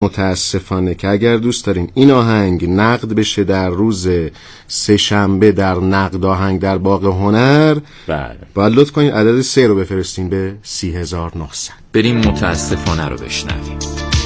متاسفانه که اگر دوست دارین این آهنگ نقد بشه در روز سه‌شنبه در نقد آهنگ در باغ هنر، بله، باید لطف کنین عدد 3 رو بفرستین به 30900. بریم متاسفانه رو بشنویم.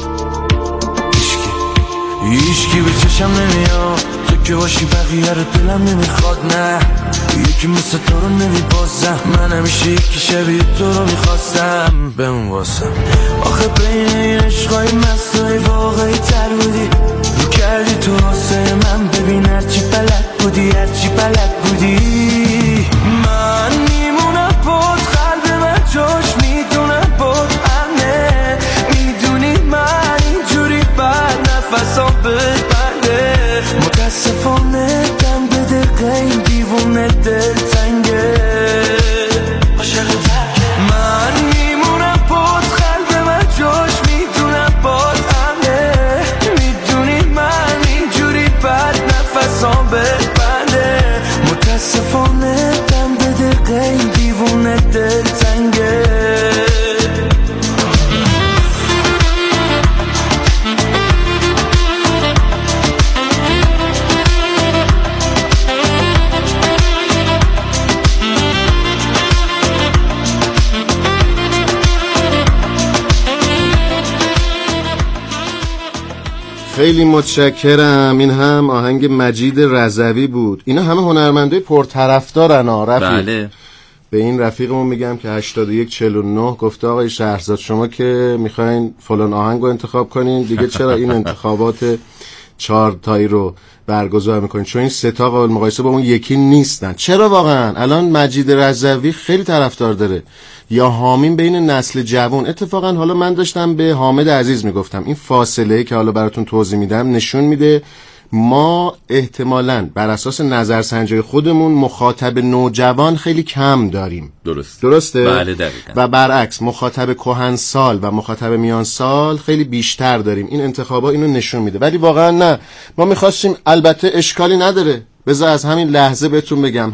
هیچکی به چشم نمیاد، تو که باشی بقیه رو دلم نمیخواد. نه یکی مثل تو رو نمیبازم، من همیشه یکی شبیه تو رو میخواستم بمون واسم. آخه بین این عشقای مستای واقعی تر بودی، رو کردی تو واسه من. ببین هرچی بلد بودی، هرچی بلد بودی. من میمونم بود، قلب من جاش میدونم بود امنه. میدونی من اینجوری بر نفسام ببنده. متاسفانه دم به دقیقه این دیوونه دل تنگه. من میمونم بود، قلب من جاش میدونم بود امنه. میدونی من اینجوری بر نفسام ببنده. متاسفانه دم به دقیقه این دیوونه دل تنگه. خیلی متشکرم. این هم آهنگ مجید رضوی بود. اینا همه هنرمنده پرطرفدارن رفیق. بله. به این رفیقمون میگم که 8149 گفته آقای شهرزاد شما که میخواین فلان آهنگ رو انتخاب کنین دیگه چرا این انتخابات 4 تایی رو برگزار میکنین؟ چون این 3 تا قابل مقایسه با اون یکی نیستن. چرا واقعا؟ الان مجید رضوی خیلی طرفدار داره، یا حامیم بین نسل جوان. اتفاقا حالا من داشتم به حامد عزیز میگفتم این فاصله که حالا براتون توضیح میدم نشون میده ما احتمالاً بر اساس نظرسنجی خودمون مخاطب نوجوان خیلی کم داریم. درسته؟ بله دقیقاً. و برعکس مخاطب کهنسال و مخاطب میان سال خیلی بیشتر داریم. این انتخابا اینو نشون میده. ولی واقعا نه، ما میخواستیم، البته اشکالی نداره، بذار از همین لحظه بهتون بگم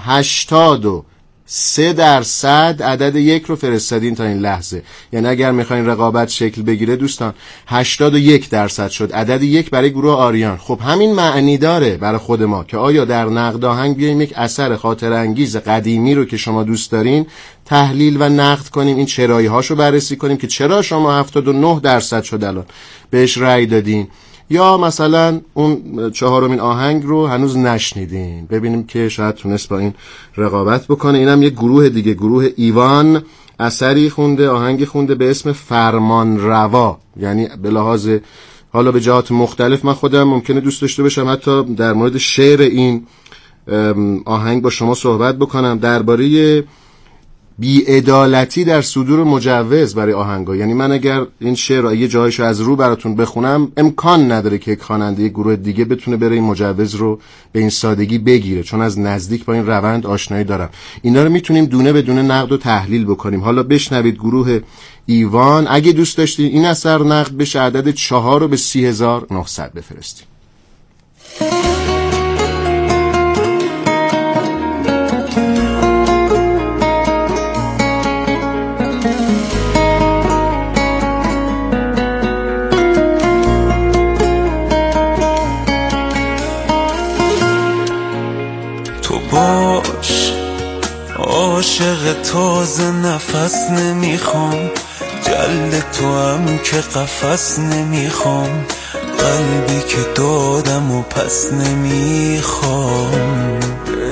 83% عدد 1 رو فرستادین تا این لحظه. یعنی اگر میخواین رقابت شکل بگیره دوستان 81% شد عدد 1 برای گروه آریان. خب همین معنی داره برای خود ما که آیا در نقد آهنگ بیایم یک اثر خاطر انگیز قدیمی رو که شما دوست دارین تحلیل و نقد کنیم، این چرایی هاشو بررسی کنیم که چرا شما 79% شد الان بهش رأی دادین، یا مثلا اون 4مین آهنگ رو هنوز نشنیدین، ببینیم که شاید تونست با این رقابت بکنه. اینم یک گروه دیگه، گروه ایوان، اثری خونده، آهنگی خونده به اسم فرمان روا. یعنی به لحاظ حالا به جهات مختلف من خودم ممکنه دوست داشته باشم حتی در مورد شعر این آهنگ با شما صحبت بکنم، درباره بی‌عدالتی در صدور مجوز برای آهنگا. یعنی من اگر این شعر رو یه جایشو از رو براتون بخونم امکان نداره که یک خواننده یک گروه دیگه بتونه بره این مجوز رو به این سادگی بگیره، چون از نزدیک با این روند آشنایی دارم. اینا رو میتونیم دونه به دونه نقد و تحلیل بکنیم. حالا بشنوید گروه ایوان. اگه دوست داشتین این اثر نقد بشه عدد 4 رو به 30900 بفرستید. باش عاشق تازه نفس نمیخوام، جلد تو هم که قفس نمیخوام، قلبی که دادم و پس نمیخوام.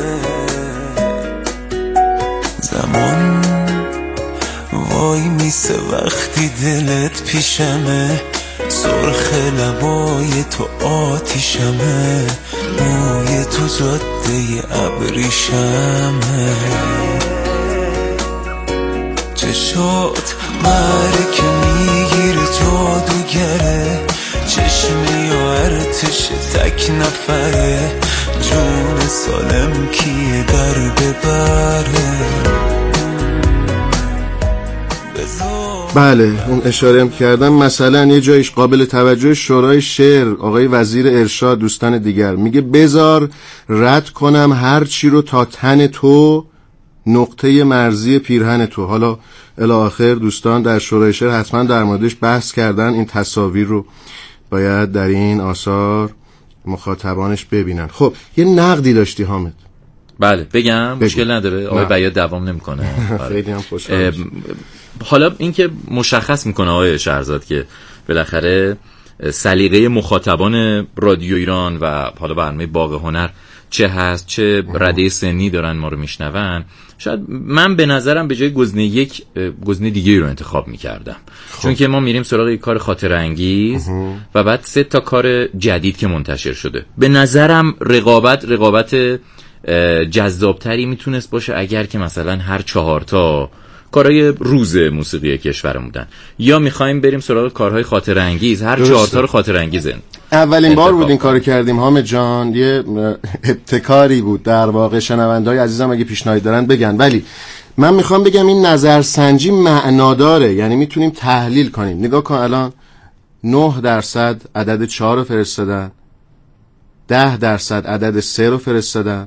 زمان وای میسه وقتی دلت پیشمه، سرخ لبای تو آتیشمه، موی تو جاده ابریشمه، چشات مرک میگیره جادوگره، چشمی و ارتش تک نفره، جون سالم کیه در ببره. بله اون اشاره هم کردم، مثلا یه جایش قابل توجه شورای شعر آقای وزیر ارشاد دوستان دیگر میگه بذار رد کنم هر چی رو تا تن تو، نقطه مرزی پیرهن تو. حالا الی آخر دوستان در شورای شعر حتما در موردش بحث کردن این تصاویر رو. باید در این آثار مخاطبانش ببینن. خب یه نقدی داشتی حامد. بله بگم مشکل نداره. آقای بیات دوام نمیکنه. خیلی هم خوشحال. حالا این که مشخص میکنه آقای شهرزاد که بالاخره سلیقه مخاطبان رادیو ایران و حالا برنامه باغ هنر چه هست، چه رده سنی دارن ما رو میشنون. شاید من به نظرم به جای گزینه یک گزینه دیگه رو انتخاب میکردم. چون که ما میریم سراغ یک کار خاطره انگیز و بعد 3 تا کار جدید که منتشر شده. به نظرم رقابت جذابتری میتونست باشه اگر که مثلا هر 4 تا کارهای روز موسیقی کشورمون بودن، یا میخوایم بریم سراغ کارهای خاطره انگیز، هر 4 تا رو خاطره انگیزن. اولین بار بود این کارو کردیم حامد جان، یه ابتکاری بود در واقع. شنونده‌های عزیزم اگه پیشنهاد دارن بگن، ولی من میخوام بگم این نظرسنجی معناداره، یعنی میتونیم تحلیل کنیم. نگاه کن الان 9% عدد 4 رو فرستادن، 10% عدد 3 رو فرستادن،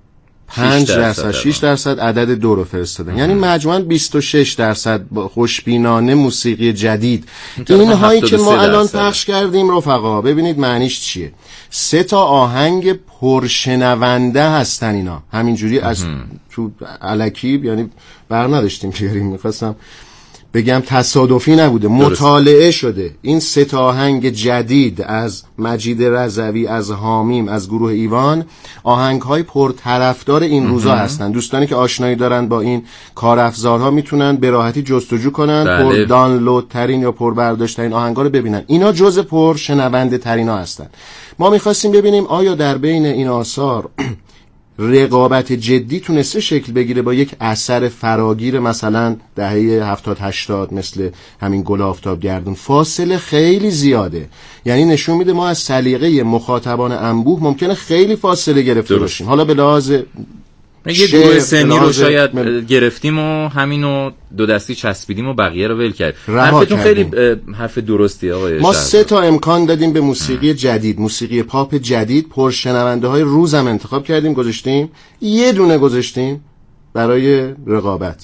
5% 6% عدد 2 رو فرستادن، یعنی مجموعاً 26% خوشبینانه موسیقی جدید. این هایی که ما الان پخش کردیم رفقا ببینید معنیش چیه. 3 تا آهنگ پرشنونده هستن اینا، همینجوری از تو الکی یعنی بر نداشتیم بیاریم، میخواستم بگم تصادفی نبوده، مطالعه شده. این 3 تا آهنگ جدید از مجید رضوی، از حامیم، از گروه ایوان، آهنگ‌های پرطرفدار این روزا هستن. دوستانی که آشنایی دارن با این کارافزارها میتونن به راحتی جستجو کنن، پر دانلود ترین یا پر برداشت ترین آهنگا رو ببینن. اینا جزء پرشنونده ترینا هستن. ما می‌خواستیم ببینیم آیا در بین این آثار رقابت جدی تونسته شکل بگیره با یک اثر فراگیر مثلا دهه 70-80 مثل همین گل آفتاب گردون. فاصله خیلی زیاده، یعنی نشون میده ما از سلیقه مخاطبان انبوه ممکنه خیلی فاصله گرفته باشیم. حالا به لحاظ یه گروه سنی رو شاید گرفتیم و همینو 2 دستی چسبیدیم و بقیه رو ول کرد. حرفتون خیلی حرف درستی آقای ما 3 تا امکان دادیم به موسیقی جدید، موسیقی پاپ جدید، پرشنونده های روزم انتخاب کردیم، گذاشتیم. یه دونه گذاشتیم برای رقابت.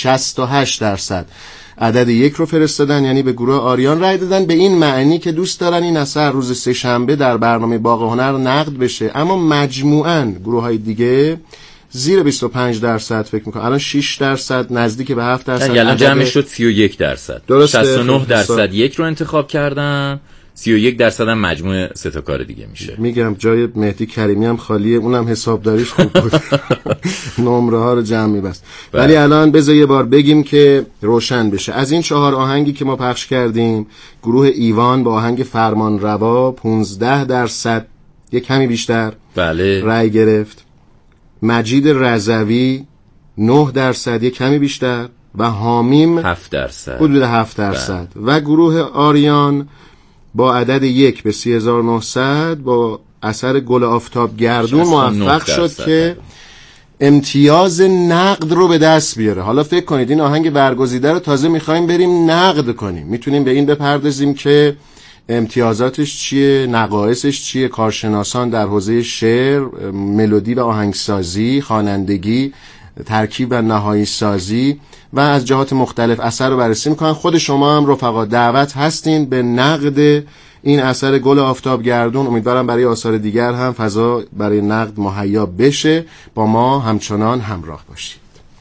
68% عدد 1 رو فرستادن، یعنی به گروه آریان رای دادن، به این معنی که دوست دارن این اثر روز 3 شنبه در برنامه باغ هنر نقد بشه. اما مجموعاً گروه های دیگه زیر 25% فکر میکنم، الان 6% نزدیک به 7%. یعنی جمع شد 31%. درسته. 69% 1 رو انتخاب کردن، 31% هم مجموع 3 تا کار دیگه میشه. میگم جای مهدی کریمی هم خالیه، اونم حسابداریش خوب بود. نمره ها رو جمع می‌بست. ولی الان بذار یه بار بگیم که روشن بشه. از این 4 آهنگی که ما پخش کردیم، گروه ایوان با آهنگ فرمان روا 15%، یک کمی بیشتر رای گرفت. مجید رضوی 9%، یک کمی بیشتر، و حامیم 7%، حدود 7%. و گروه آریان با عدد 1 به 3900 با اثر گل آفتاب گردون موفق شد که امتیاز نقد رو به دست بیاره. حالا فکر کنید این آهنگ برگزیده رو تازه میخوایم بریم نقد کنیم، میتونیم به این بپردازیم که امتیازاتش چیه، نقایصش چیه، کارشناسان در حوزه شعر، ملودی و آهنگسازی، خوانندگی، ترکیب و نهایی سازی و از جهات مختلف اثر رو بررسی میکنن. خود شما هم رفقا دعوت هستین به نقد این اثر گل آفتاب گردون. امیدوارم برای آثار دیگر هم فضا برای نقد مهیا بشه. با ما همچنان همراه باشید.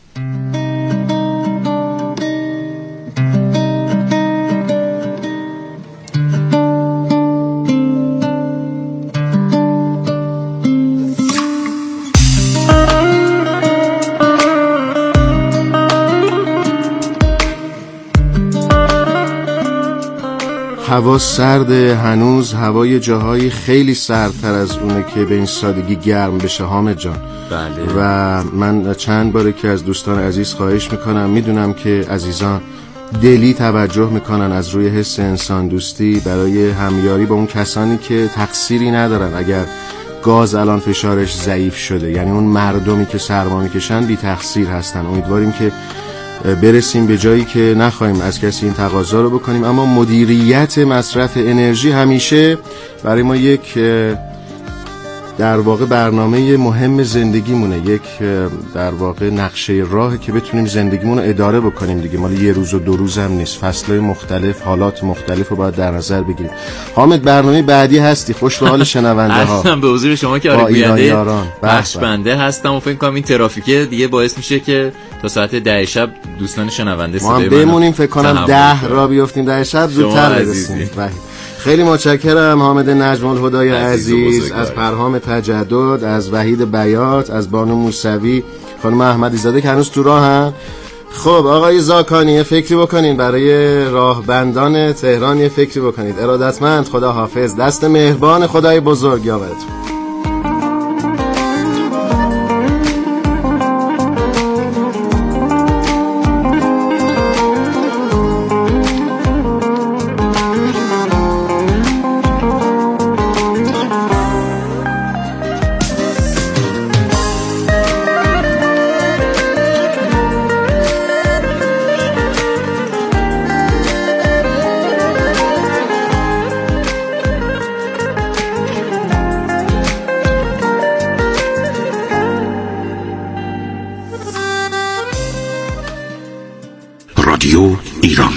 هوا سرده، هنوز هوای جاهای خیلی سردتر از اونه که به این سادگی گرم بشه حامد جان. بله. و من چند باره که از دوستان عزیز خواهش میکنم، میدونم که عزیزان دلی توجه میکنن از روی حس انسان دوستی برای همیاری با اون کسانی که تقصیری ندارن اگر گاز الان فشارش ضعیف شده، یعنی اون مردمی که سرما میکشن بی تقصیر هستن. امیدواریم که برسیم به جایی که نخواهیم از کسی این تقاضا رو بکنیم. اما مدیریت مصرف انرژی همیشه برای ما یک در واقع برنامه مهم زندگیمونه، یک در واقع نقشه راهی که بتونیم زندگیمون رو اداره بکنیم دیگه. مال یه روز و 2 روز هم نیست، فصل‌های مختلف، حالات مختلف رو باید در نظر بگیریم. حامد برنامه بعدی هستی، خوش به حال شنونده ها. هستم به حضور شما که گوینده بخش بنده هستم و فکر کنم این ترافیکه دیگه باعث میشه که تا ساعت 10 شب دوستان شنونده صدای ما بمونیم، فکر کنم 10 را بیافتیم 10 شب زودتر برسیم. خیلی متشکرم حامد نجم الهدای عزیز، از پرهام تجدد، از وحید بیات، از بانو موسوی، خانم احمدی زاده که هنوز تو راهن. خب آقای زاکانی یه فکری بکنین برای راهبندان تهران، یه فکری بکنید. ارادتمند، خدا حافظ، دست مهربان خدای بزرگ یاورتون. رادیو ایران،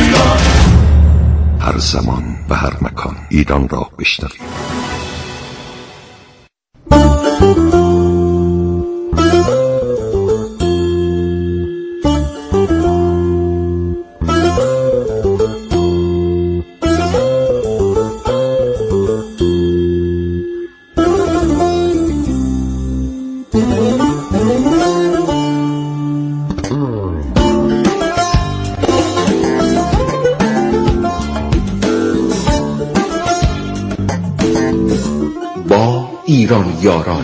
هر زمان و هر مکان ایران را بشنوید. ایران یاران.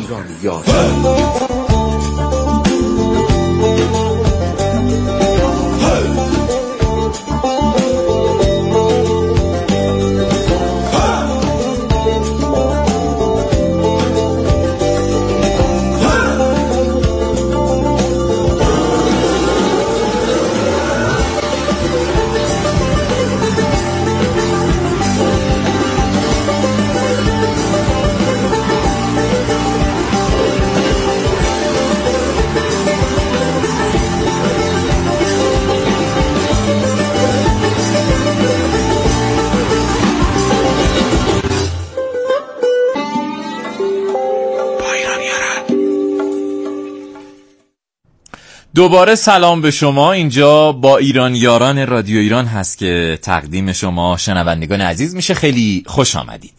دوباره سلام به شما. اینجا با ایران یاران رادیو ایران هست که تقدیم شما شنوندگان عزیز میشه. خیلی خوش آمدید.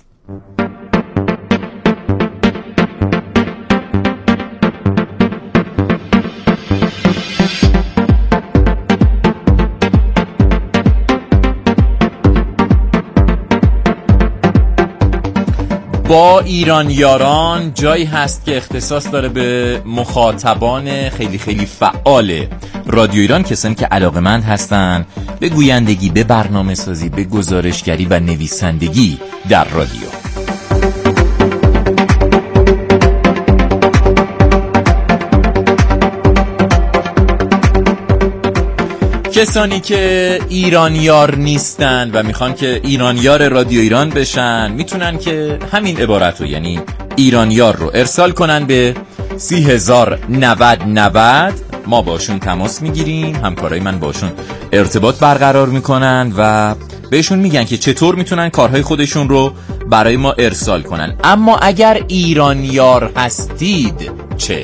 با ایران یاران جایی هست که اختصاص داره به مخاطبان خیلی خیلی فعال رادیو ایران، کسانی که علاقه‌مند هستن به گویندگی، به برنامه سازی، به گزارشگری و نویسندگی در رادیو. کسانی که ایرانیار نیستن و میخوان که ایرانیار رادیو ایران بشن میتونن که همین عبارت رو، یعنی ایرانیار رو ارسال کنن به 30,090,90. ما باشون تماس میگیریم، همکارای من باشون ارتباط برقرار میکنن و بهشون میگن که چطور میتونن کارهای خودشون رو برای ما ارسال کنن. اما اگر ایرانیار هستید چه؟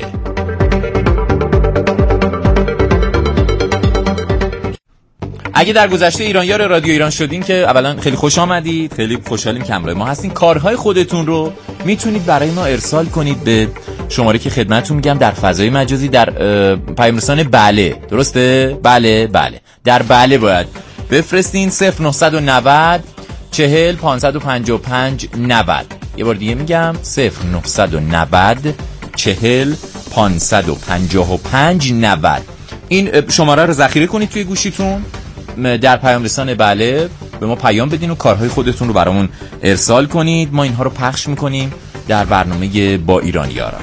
اگه در گذشته ایرانیار رادیو ایران شدین که اولا خیلی خوش آمدید، خیلی خوشحالیم که همراه ما هستین. کارهای خودتون رو میتونید برای ما ارسال کنید به شماره که خدمتتون میگم در فضای مجازی، در پیام رسان بله، درسته؟ بله در بله باید بفرستین 0990 40 555 90. یه بار دیگه میگم 0990 40 555 90. این شماره رو ذخیره کنید توی گوشیتون، در پیام رسان بله به ما پیام بدین و کارهای خودتون رو برامون ارسال کنید. ما اینها رو پخش میکنیم در برنامه با ایران یاران.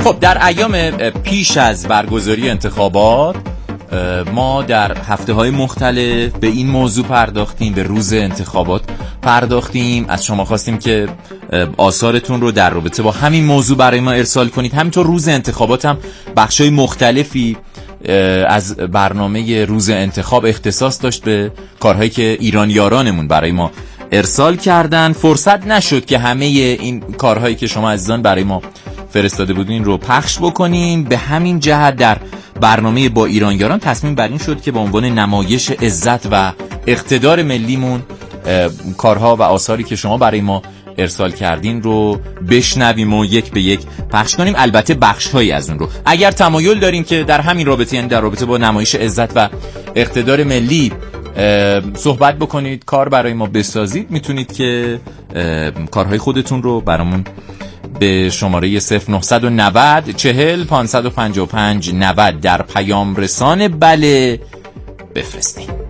خب در ایام پیش از برگزاری انتخابات ما در هفته‌های مختلف به این موضوع پرداختیم، به روز انتخابات پرداختیم. از شما خواستیم که آثارتون رو در رابطه با همین موضوع برای ما ارسال کنید. همینطور روز انتخابات هم بخشای مختلفی از برنامه روز انتخاب اختصاص داشت به کارهایی که ایرانیارانمون برای ما ارسال کردن. فرصت نشد که همه این کارهایی که شما عزیزان برای ما فرستاده بودین رو پخش بکنیم. به همین جهت در برنامه با ایرانیاران تصمیم بر این شد که به عنوان نمایش عزت و اقتدار ملیمون کارها و آثاری که شما برای ما ارسال کردین رو بشنویم و یک به یک پخش کنیم. البته بخش‌هایی از اون رو اگر تمایل دارین که در همین رابطه، یعنی در رابطه با نمایش عزت و اقتدار ملی صحبت بکنید، کار برای ما بسازید، میتونید که کارهای خودتون رو برامون به شماره 0990 40 555 90 در پیام رسان بله بفرستید.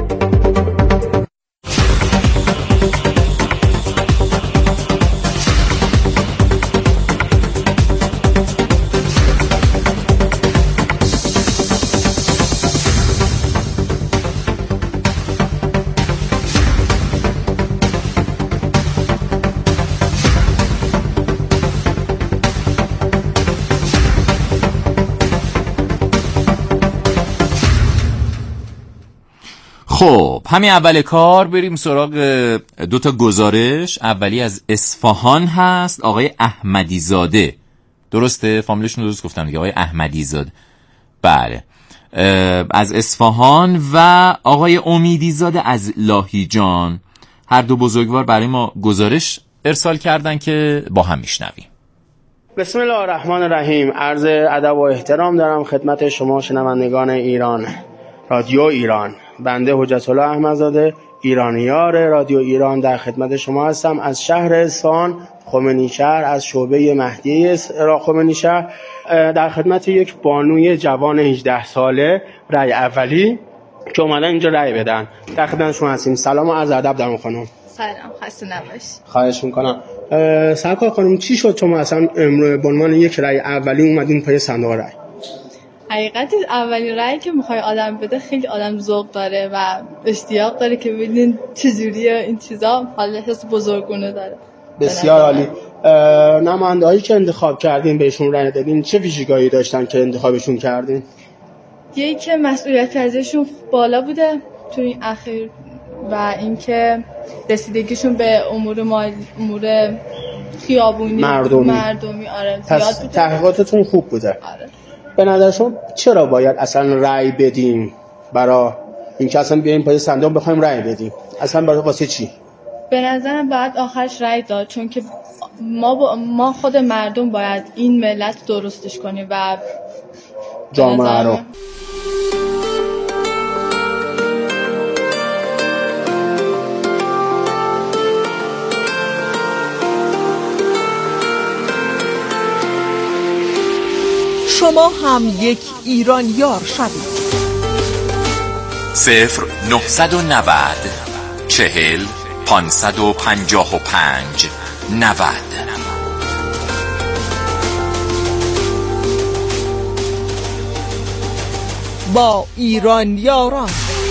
خب همین اول کار بریم سراغ دو تا گزارش. اولی از اصفهان هست، آقای احمدی زاده، درسته؟ فامیلشون درست گفتم دیگه، آقای احمدی زاده. بله، از اصفهان و آقای امیدی زاده از لاهیجان. هر دو بزرگوار برای ما گزارش ارسال کردن که با هم میشنویم. بسم الله الرحمن الرحیم. عرض ادب و احترام دارم خدمت شما شنوندگان ایران، رادیو ایران. بنده حجت الله احمدزاده، ایرانیار رادیو ایران، در خدمت شما هستم از شهر اصفهان، خمینی شهر، از شعبه مهدی خمینی شهر، در خدمت یک بانوی جوان 18 ساله رای اولی که اومدن اینجا رای بدن. در خدمت شما هستیم. سلام و عرض ادب دارم خانم. سلام، خسته نباشی. خواهش میکنم. سرکار خانم، چی شد شما اصلا امروز به عنوان یک رای اولی اومدین پای صندوق رای؟ حقیقت اولین رأی که میخوای آدم بده خیلی آدم ذوق داره و اشتیاق داره که ببینین چجوریه این چیزا، حالا حس بزرگونه داره. بسیار عالی. نماینده‌هایی که انتخاب کردین بهشون رأی دادین چه ویژگی‌هایی داشتن که انتخابشون کردین؟ یکی که مسئولیت پذیریشون بالا بوده تو این اخیر و اینکه رسیدگیشون به امور خیابونی مردمی آره زیاد بوده. تحقیقاتتون خوب بوده. آره. به نظر شما چرا باید اصلا رأی بدیم برای اینکه اصلا بیایم پای صندوق بخوایم رأی بدیم؟ اصلا برای واسه چی؟ به نظرم باید آخرش رأی داد، چون که ما خود مردم باید این ملت درستش کنیم و جامعه رو. شما هم یک ایرانیار شوید. 0990 40 555 90. با ایرانیاران.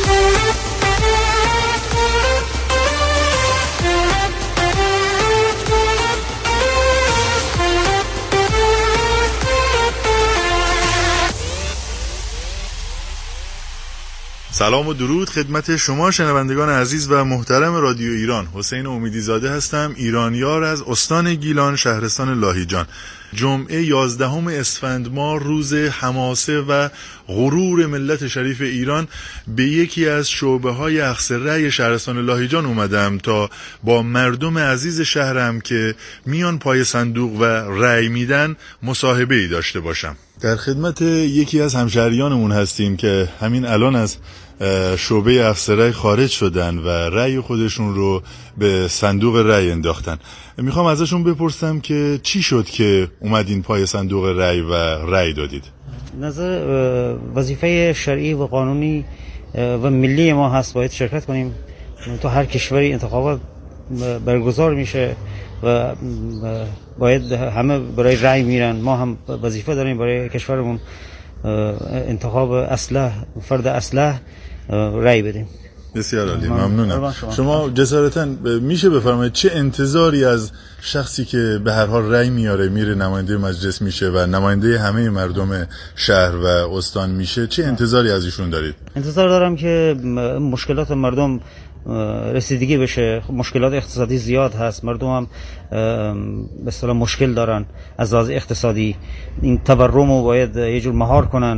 سلام و درود خدمت شما شنوندگان عزیز و محترم رادیو ایران. حسین امیدی زاده هستم، ایرانیار از استان گیلان، شهرستان لاهیجان. جمعه 11 اسفند ماه، روز حماسه و غرور ملت شریف ایران، به یکی از شعبه‌های اخذ رأی شهرستان لاهیجان اومدم تا با مردم عزیز شهرم که میان پای صندوق و رأی میدن مصاحبه‌ای داشته باشم. در خدمت یکی از همشهریانمون هستیم که همین الان از شعبه اخذ رأی خارج شدن و رأی خودشون رو به صندوق رأی انداختن. میخوام ازشون بپرسم که چی شد که اومدین پای صندوق رأی و رأی دادید؟ نظر وظیفه شرعی و قانونی و ملی ما هست، باید شرکت کنیم. تو هر کشوری انتخابات برگزار میشه و باید همه برای رأی میرن. ما هم وظیفه داریم برای کشورمون انتخاب اصلح، فرد اصلح رأی بدیم. بسیار عالی، ممنونم. شما جسارتاً میشه بفرمایید چه انتظاری از شخصی که به هر حال رأی میاره، میره نماینده مجلس میشه و نماینده همه مردم شهر و استان میشه، چه انتظاری از ایشون دارید؟ انتظار دارم که مشکلات مردم رسیدگی بشه. مشکلات اقتصادی زیاد هست، مردم هم به اصطلاح مشکل دارن از لحاظ اقتصادی. این تورم رو باید یه جور مهار کنن.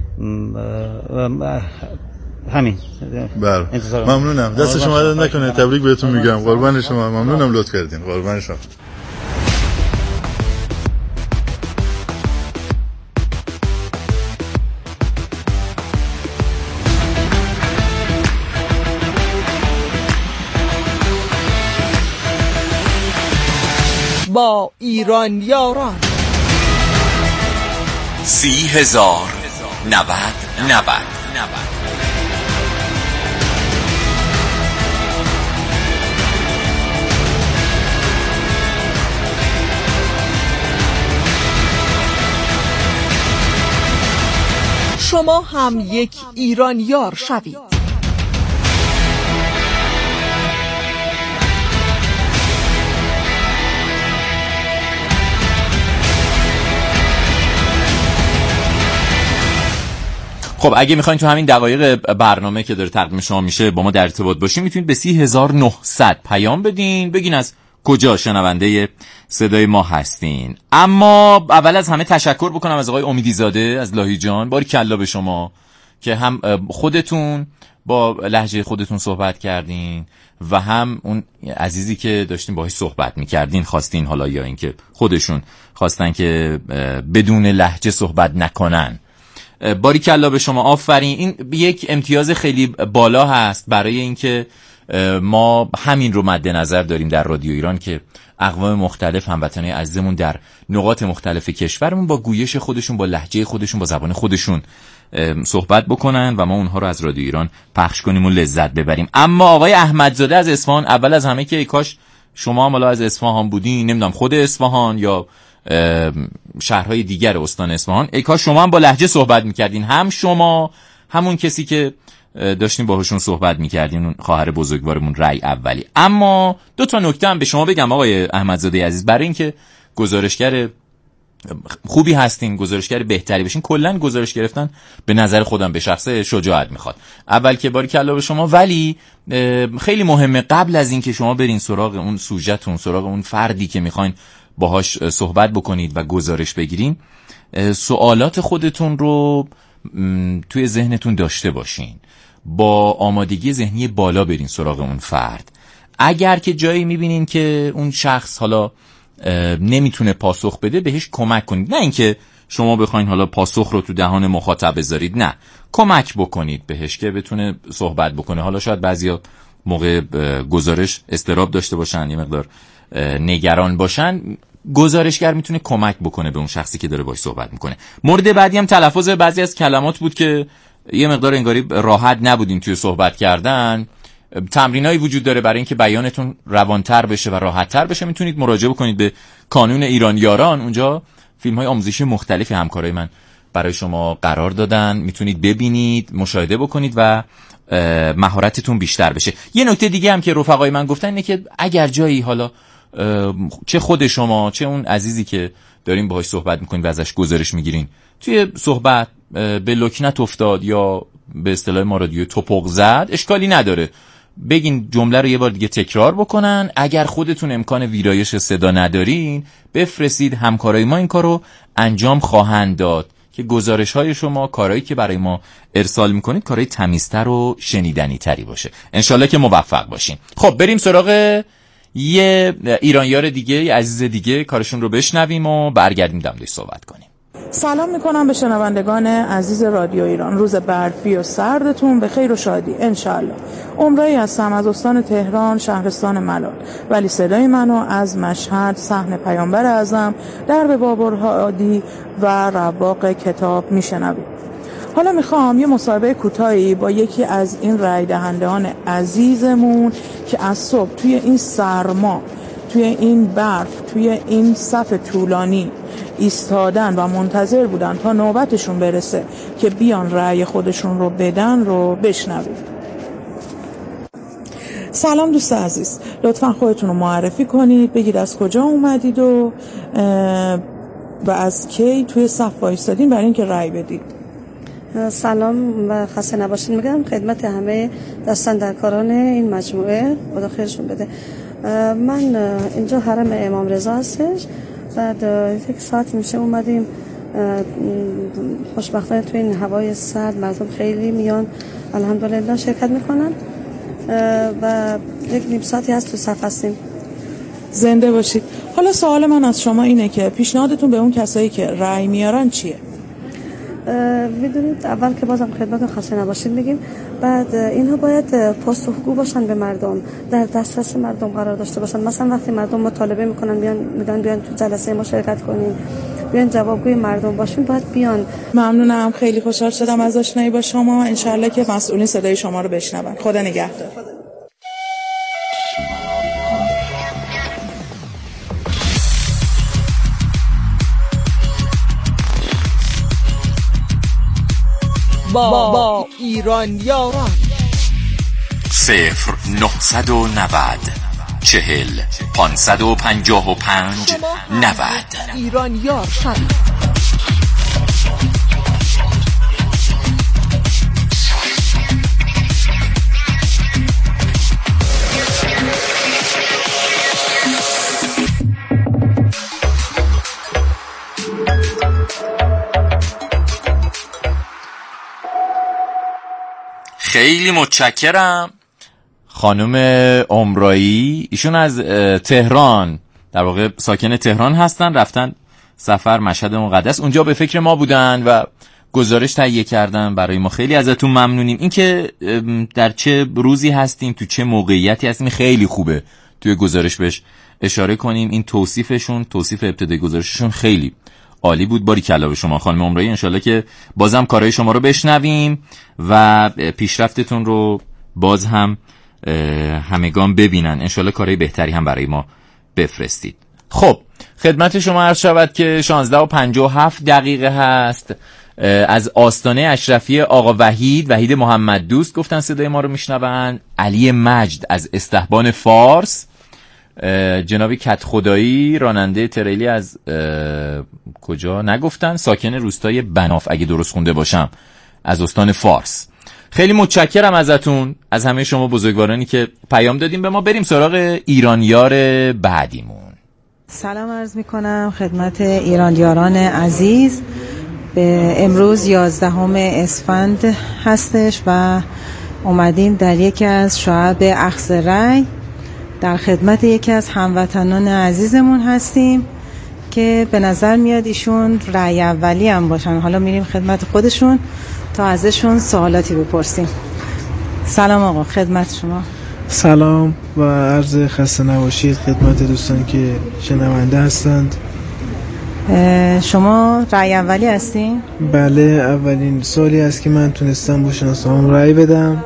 همین. بله، ممنونم. دست شما درد نکنه. تبریک بهتون میگم. قربان شما. ممنونم لطف کردین. قربان شما. با ایران یاران 30,090. شما هم یک ایرانیار شوید. خب اگه میخواین تو همین دقایق برنامه که داره تقدیم شما میشه با ما در ارتباط باشین، میتونید به 30,900 پیام بدین، بگین از کجا شنونده صدای ما هستین. اما اول از همه تشکر بکنم از آقای امیدیزاده از لاهیجان. باریکلا به شما که هم خودتون با لهجه خودتون صحبت کردین و هم اون عزیزی که داشتین باهاش صحبت میکردین خواستین حالا، یا اینکه خودشون خواستن که بدون لهجه صحبت نکنن. باریکلا به شما، آفرین. این یک امتیاز خیلی بالا هست برای اینکه ما همین رو مد نظر داریم در رادیو ایران که اقوام مختلف، هموطنان عزیزمون در نقاط مختلف کشورمون با گویش خودشون، با لهجه خودشون، با زبان خودشون صحبت بکنن و ما اونها رو از رادیو ایران پخش کنیم و لذت ببریم. اما آقای احمدزاده از اصفهان، اول از همه که کاش شما هم حالا از اصفهان بودین، نمیدونم خود اصفهان یا شهرهای دیگر استان اصفهان، ای کاش شما هم با لهجه صحبت میکردین، هم شما همون کسی که داشتین باهاشون صحبت میکردین، اون خواهر بزرگوارمون رأی اولی. اما دو تا نکته هم به شما بگم آقای احمدزاده عزیز، برای اینکه گزارشگر خوبی هستین، گزارشگر بهتری بشین. کلا گزارش گرفتن به نظر خودم به شخصه شجاعت میخواد. اول که باریکلا به شما، ولی خیلی مهمه قبل از اینکه شما برین سراغ اون سوژه‌تون، سراغ اون فردی که میخواین باهاش صحبت بکنید و گزارش بگیرین، سوالات خودتون رو توی ذهنتون داشته باشین، با آمادگی ذهنی بالا برین سراغ اون فرد. اگر که جایی میبینین که اون شخص حالا نمیتونه پاسخ بده، بهش کمک کنید. نه اینکه شما بخواین حالا پاسخ رو تو دهان مخاطب بذارید، نه، کمک بکنید بهش که بتونه صحبت بکنه. حالا شاید بعضیا موقع گزارش اضطراب داشته باشن، یه مقدار نگران باشن، گزارشگر میتونه کمک بکنه به اون شخصی که داره باهاش صحبت میکنه. مورد بعدی هم تلفظ بعضی از کلمات بود که یه مقدار انگاری راحت نبودین توی صحبت کردن. تمرینایی وجود داره برای اینکه بیانتون روانتر بشه و راحت‌تر بشه. میتونید مراجعه بکنید به کانون ایران یاران، اونجا فیلم‌های آموزشی مختلفی همکارای من برای شما قرار دادن، میتونید ببینید، مشاهده بکنید و مهارتتون بیشتر بشه. یه نکته دیگه هم که رفقای من گفتن اینه که اگر جایی حالا چه خود شما چه اون عزیزی که دارین باهاش صحبت میکنید و ازش گزارش میگیرین، توی صحبت به لکنت افتاد یا به اصطلاح ما رادیو توپق زد، اشکالی نداره، بگین جمله رو یه بار دیگه تکرار بکنن. اگر خودتون امکان ویرایش صدا ندارین، بفرستید، همکارای ما این کارو انجام خواهند داد که گزارش های شما، کارهایی که برای ما ارسال میکنید، کارهای تمیزتر و شنیدنی تری باشه. انشالله که موفق باشین. خب بریم سراغ یه ایرانیار دیگه، یه عزیز دیگه، کارشون رو بشنویم و برگردیم دمدش صحبت کنیم. سلام میکنم به شنوندگان عزیز رادیو ایران. روز برفی و سردتون به خیر و شادی انشالله. عمرایی هستم از استان تهران، شهرستان ملال، ولی صدای منو از مشهد، صحن پیامبر اعظم، درب بابرهادی و رواق کتاب میشنوید. حالا میخوام یه مصاحبه کوتاهی با یکی از این رای دهندگان عزیزمون که از صبح توی این سرما، توی این برف، توی این صف طولانی ایستادن و منتظر بودن تا نوبتشون برسه که بیان رأی خودشون رو بدن رو بشنویم. سلام دوست عزیز، لطفاً خودتون رو معرفی کنید، بگید از کجا اومدید و از کی توی صف وایسادین برای اینکه رأی بدید. سلام و خسته نباشید میگم خدمت همه دستاندرکاران این مجموعه، خدا خیرشون بده. من اینجا حرم امام رضا هستش، بعد یک ساعت میشه اومدیم. خوشبختانه توی این هوای سرد مردم خیلی میان الحمدلله شرکت میکنن و یک نیم ساعتی هست تو صف هستیم. زنده باشید. حالا سوال من از شما اینه که پیشنهادتون به اون کسایی که رأی میارن چیه؟ میدونید اول که بازم خدمتتون خسته نباشید میگیم، بعد اینها باید پاسخگو باشن به مردم، در دسترس مردم قرار داشته باشن. مثلا وقتی مردم مطالبه میکنن بیان تو جلسه ما شرکت کنیم، بیان جوابگوی مردم باشیم، باید بیان. ممنونم، خیلی خوشحال شدم از آشنایی با شما. انشالله که مسئولین صدای شما رو بشنون. خدا نگهدار. با ایرانیاران 0990 40 555 90 ایرانیار شد. خیلی متشکرم خانم عمرایی. ایشون از تهران، در واقع ساکن تهران هستن، رفتن سفر مشهد مقدس، اونجا به فکر ما بودن و گزارش تهیه کردن برای ما. خیلی ازتون ممنونیم. اینکه در چه روزی هستیم، تو چه موقعیتی هستیم، خیلی خوبه توی گزارش بهش اشاره کنیم. این توصیف ابتدای گزارششون خیلی عالی بود. باریکلا به شما خانم عمرایی. انشالله که بازم کارهای شما رو بشنویم و پیشرفتتون رو باز هم همگان ببینن. انشالله کارهای بهتری هم برای ما بفرستید. خب خدمت شما عرض شود که 16:57 هست. از آستانه اشرفی آقا وحید محمد دوست گفتن صدای ما رو میشنون. علی مجد از استحبان فارس، جناب کت خدایی راننده تریلی از کجا نگفتن، ساکن روستای بناف اگه درست خونده باشم، از استان فارس. خیلی متشکرم ازتون، از همه شما بزرگوارانی که پیام دادیم به ما. بریم سراغ ایرانیار بعدیمون. سلام عرض میکنم خدمت ایرانیاران عزیز. به امروز 11 اسفند هستش و اومدیم در یکی از شعب اخذ رای در خدمت یکی از هموطنان عزیزمون هستیم که به نظر میاد ایشون رأی اولی هم باشن. حالا میریم خدمت خودشون تا ازشون سوالاتی بپرسیم. سلام آقا، خدمت شما. سلام و عرض خسته نباشید خدمت دوستان که شنونده هستند. شما رأی اولی هستین؟ بله، اولین سالی است که من تونستم با شناسنامه‌ام رأی بدم.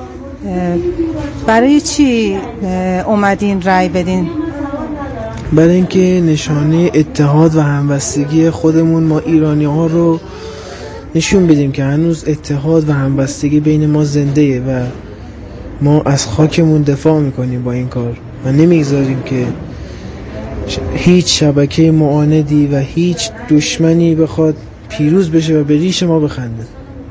برای چی اومدین رأی بدین؟ برای اینکه نشانه اتحاد و همبستگی خودمون ما ایرانی ها رو نشون بدیم که هنوز اتحاد و همبستگی بین ما زنده و ما از خاکمون دفاع میکنیم با این کار و نمیگذاریم که هیچ شبکه معاندی و هیچ دشمنی بخواد پیروز بشه و به ریش ما بخنده.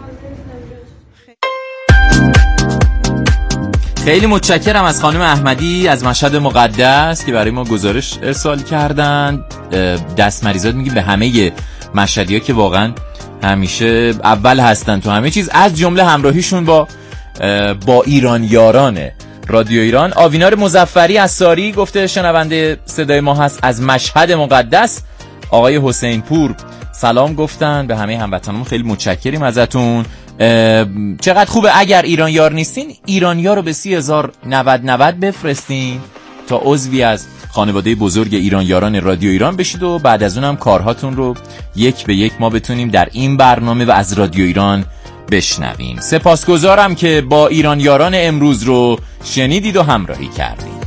خیلی متشکرم از خانم احمدی از مشهد مقدس که برای ما گزارش ارسال کردن. دست مریزاد میگیم به همه مشهدی‌ها که واقعا همیشه اول هستن تو همه چیز، از جمله همراهیشون با ایرانیاران رادیو ایران. آوینار مظفری از ساری گفته شنونده صدای ما هست از مشهد مقدس. آقای حسین پور سلام گفتن به همه هموطنان. خیلی متشکریم ازتون. چقدر خوبه اگر ایرانیار نیستین ایرانیار رو به 30,090 بفرستین تا عضوی از خانواده بزرگ ایرانیاران رادیو ایران بشید و بعد از اونم کارهاتون رو یک به یک ما بتونیم در این برنامه و از رادیو ایران بشنویم. سپاسگزارم که با ایرانیاران امروز رو شنیدید و همراهی کردید.